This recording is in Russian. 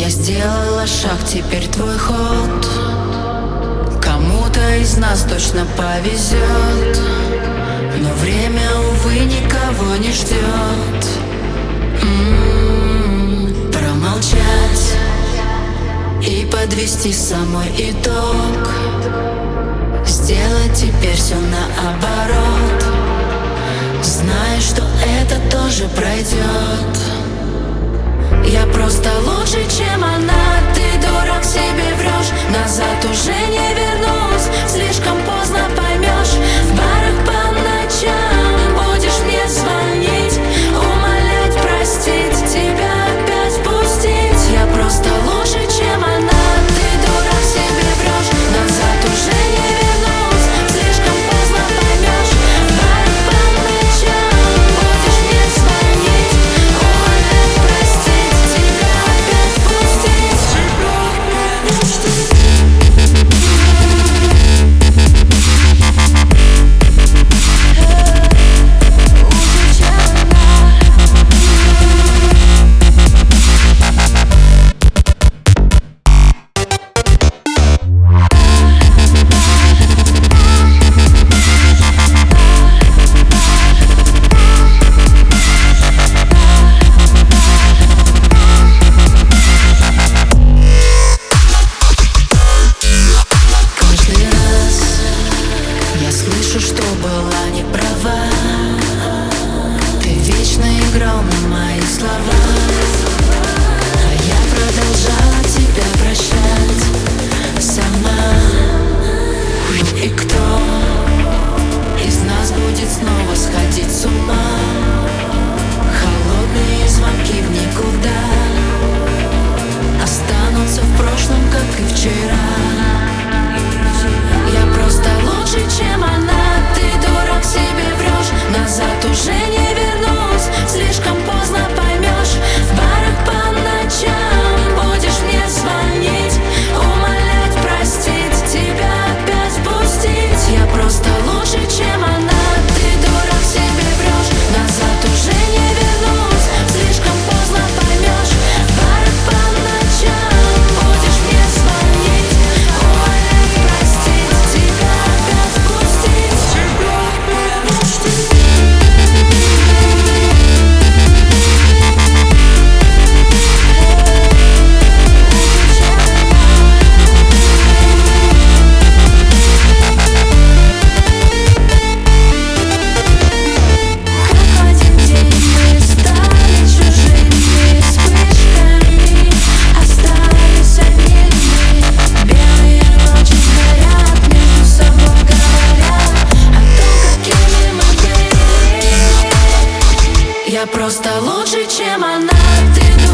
Я сделала шаг, теперь твой ход. Кому-то из нас точно повезет, но время, увы, никого не ждет. Промолчать и подвести самой итог, сделать теперь все наоборот, зная, что это тоже пройдет. Я просто лучше, чем она. Ты дурак, себе врешь. Назад уже не вернусь. Слишком поздно поймешь. В барах по ночам будешь мне звонить, умолять простить, тебя опять пустить. Я просто лучше, чем она. Ты дурак, себе врешь. Назад уже не вернусь. Слишком поздно поймешь. В барах по ночам будешь мне звонить, умолять простить, тебя опять пустить. Слышу, что была не права. Ты вечно играл на мои слова, а я продолжала тебя прощать сама. Ну и кто из нас будет снова сходить с ума? Холодные звонки в никуда останутся в прошлом, как и вчера. Я просто лучше, чем она. Ты дурак, себе врешь. Назад уже не вернусь. Слишком поздно поймешь. В барах по ночам будешь мне звонить, умолять простить, тебя опять пустить. Я просто лучше, чем она. Ты дурак, себе врешь. Назад уже не вернусь. Слишком поздно поймешь. В барах по ночам будешь мне звонить, умолять простить, тебя опять пустить. Как в один день мы стали чужими вспышками, остались одни мы. Белые ночи горят, между собой говоря о том, какими мы были. Я просто лучше, чем она. Ты